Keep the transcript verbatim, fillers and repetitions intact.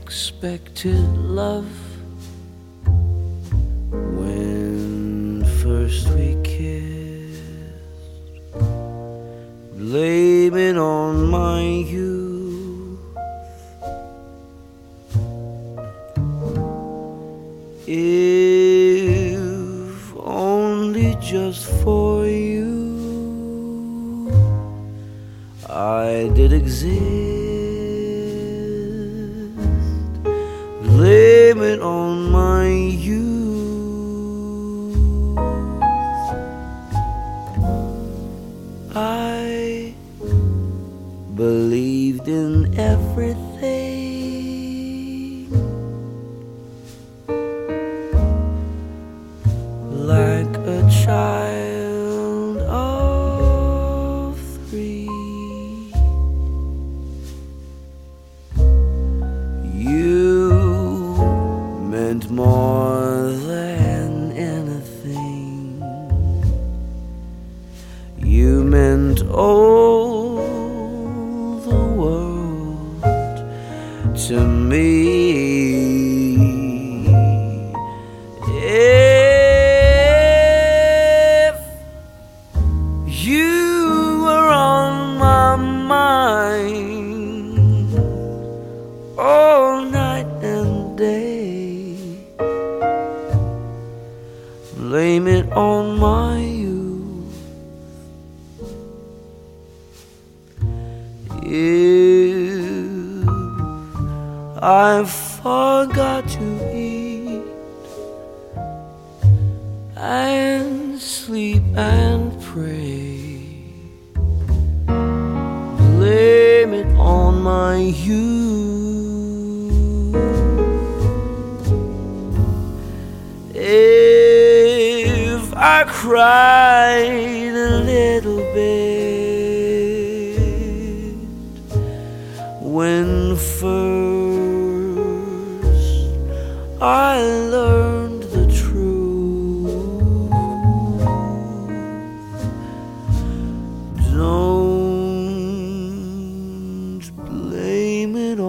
unexpected love. When first we kissed, blame it on my youth. If only just for you I did exist, blame it on my youth. I believed in everything, like a child of three. You meant more than anything. You meant all the world to me. If you were on my mind all night and day, blame it on my youth. If I forgot to eat and sleep and pray, blame it on my youth. If I cried a little bit when first I learned the truth, don't blame it